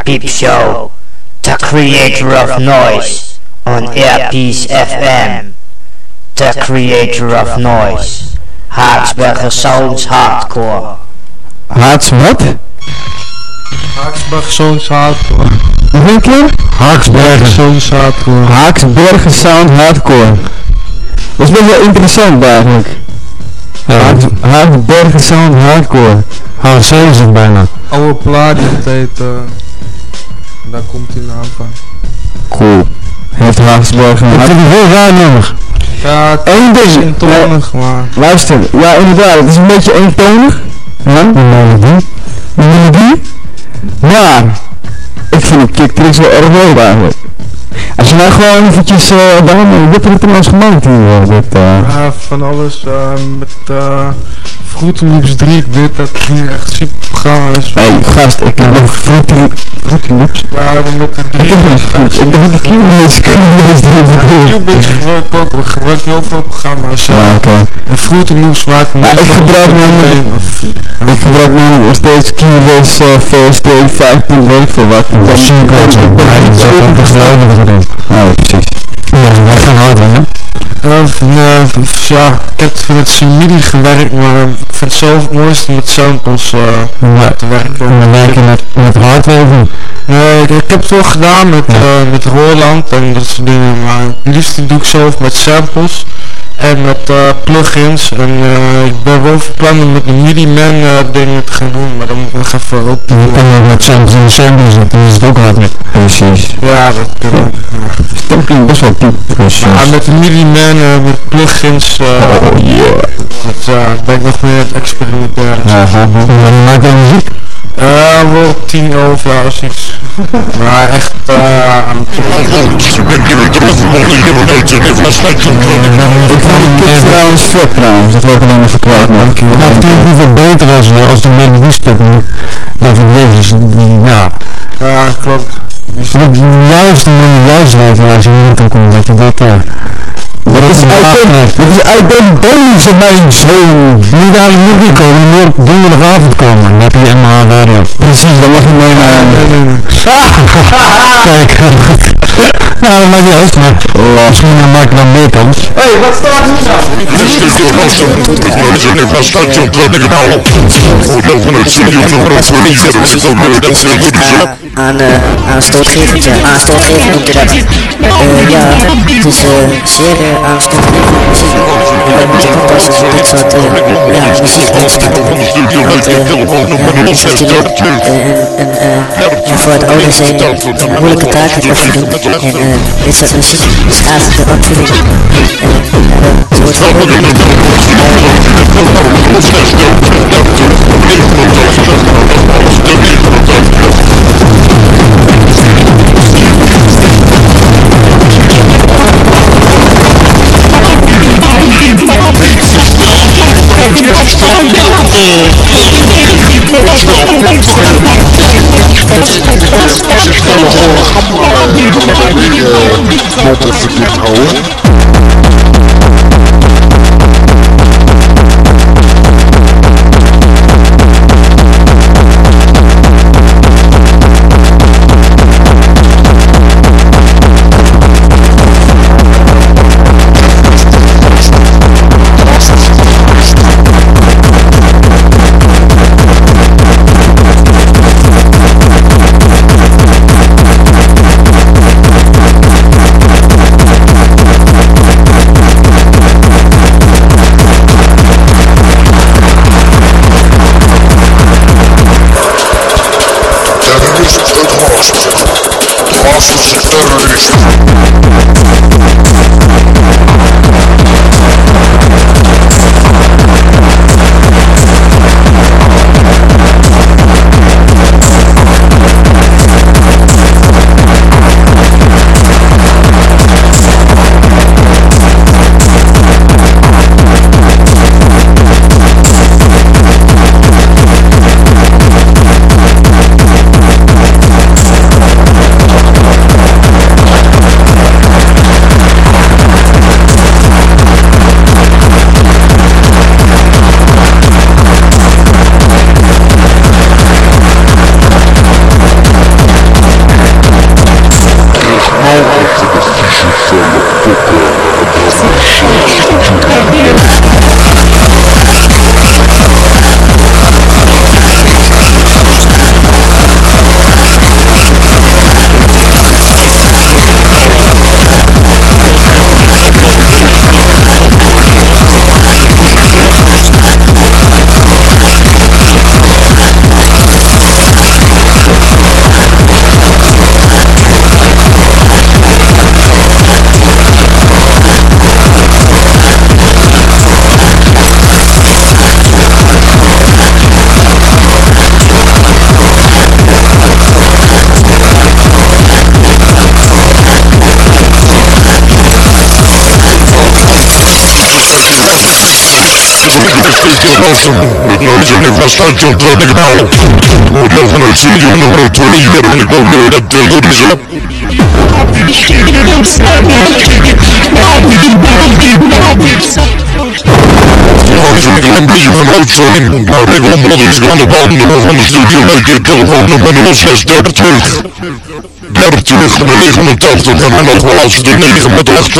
Peep Show, the creator of noise on Airpeace FM. The creator of noise, Haaksbergen Sounds Hardcore. Haaks wat? Haaksbergen Sounds Hardcore. Nog een keer? Haaksbergen Sounds Hardcore. Haaksbergen Sound Hardcore. Dat is best wel interessant eigenlijk. Ja. Haaksbergen Sound Hardcore. HC is het bijna. Oude plaat, dat heet, daar komt hij naam van. Cool. Heeft Haaksbergen... Ik vind het heel raar nummer. Ja, het is eentonig, maar... Luister, ja inderdaad, het is een beetje eentonig. Ja, de melodie. Maar, ik vind het kicktricks wel erg leuk eigenlijk. Als je nou gewoon eventjes, waarom heb je het trouwens gemaakt hier? Ja, van alles, met Fruity Loops 3-bit, dat ging echt super programma is. Hey gast, ik heb nog Fruity Loops. Ja, met de ik dacht dat Cubase gebruik heel veel programma's. Ja, oké. En Fruity Loops maakt me... ik gebruik nu nog steeds Cubase VST 5. voor wat. Dat zie ik wel zo. Ja, precies. Ja, wij gaan hard hè? Ja, ik heb met MIDI gewerkt, maar ik vind het zelf het mooiste met samples te werken. En dan werk je met hardware? Nee, ik heb het wel gedaan met Roland en dat soort dingen, maar het liefst doe ik zelf met samples en met plugins. En ik ben wel van plan om met de MIDI-man dingen te gaan doen, maar dan moet ik nog even op. Je kan ook met samples in de samples zetten, dan is het ook hard met. Precies. Ja, dat kan ook. Dat klinkt best wel diep. Ja, met de MIDI-man, met plugins, ben ik nog meer aan het experimenteren. En maak je muziek? Wel 10 over als iets. Maar echt aan het... Ik vond het trouwens vet trouwens, dat wil ik alleen even kwijt man. Het gaat natuurlijk niet veel beter als de melodie stuk dan van deze, ja. Ja, klopt. Juist weten als je niet kan komen dat je dat dat is uit den boze mijn zoon. Niet aan de muziek komen, maar donderdagavond komen. Dan heb je MH Radio. Precies, dan mag je mee naar... Kijk. Nou, dat maakt niet uit, maar misschien maak ik dan meer kans. Hé, wat staat hier nou? Aan stootgevertje, stootgever noemt je dat. Ja, het is zeer aanstootgevend muziek. Wij moeten oppassen voor dit soort muziek inspelen. Want is natuurlijk en voor het oude zijn een moeilijke taak het af te doen. En dit soort muziek schaadt de opvoeding. Zo wordt verboden. en nog wel als de 9 met 8.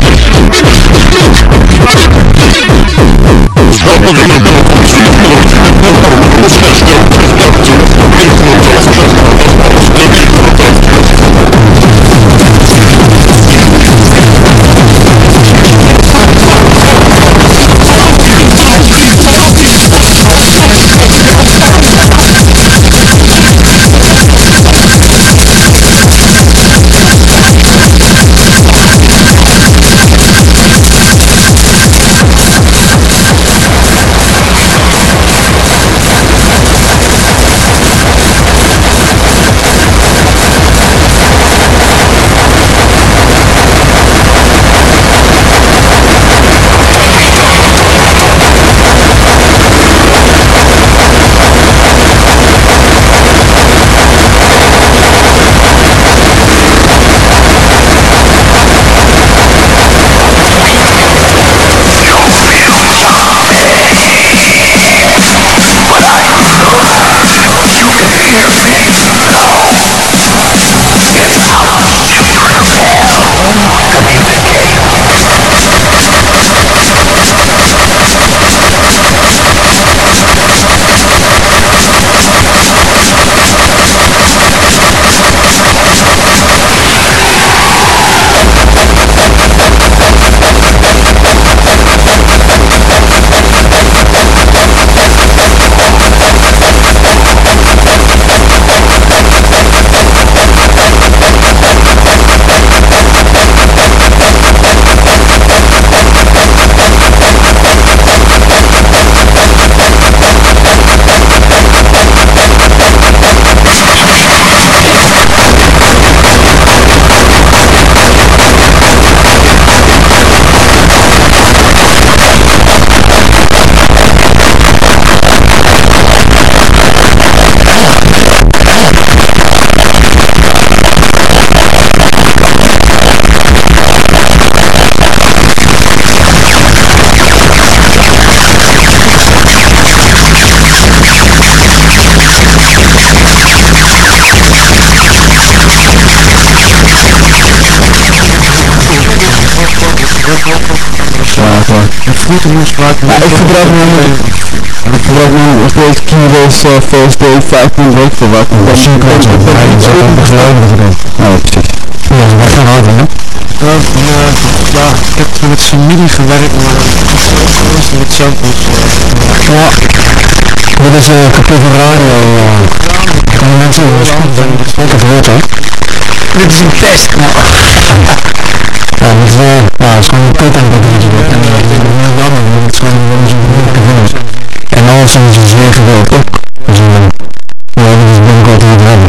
Ik gebruik nu nog steeds Kiros VST 15 week voor wat. Dat is een kans op. Hij is ook besluiten te doen. Nou, precies. Ja, dat gaan hard, hè? Ja, ik heb met MIDI gewerkt, maar het is met samples. Ja, dit is kapot van radio. Kan je mensen ook even horen, hè? Dit is een test. Ja, dat is wel, ja, het is gewoon een kut aan dat beetje doet. En dat is heel jammer, want het is gewoon zo'n moeilijke vingers. En alles is een zeer gewild ook. Dus ja, dat is binnenkort niet hebben.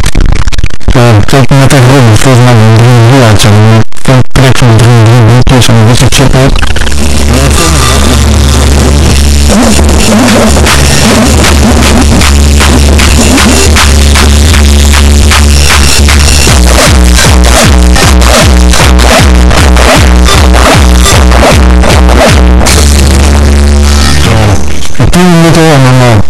Ik zat net even op, volgens mij een 3 uit zijn. Veel plek van 3 minuutjes en dit soort shit uit. Minuten en dan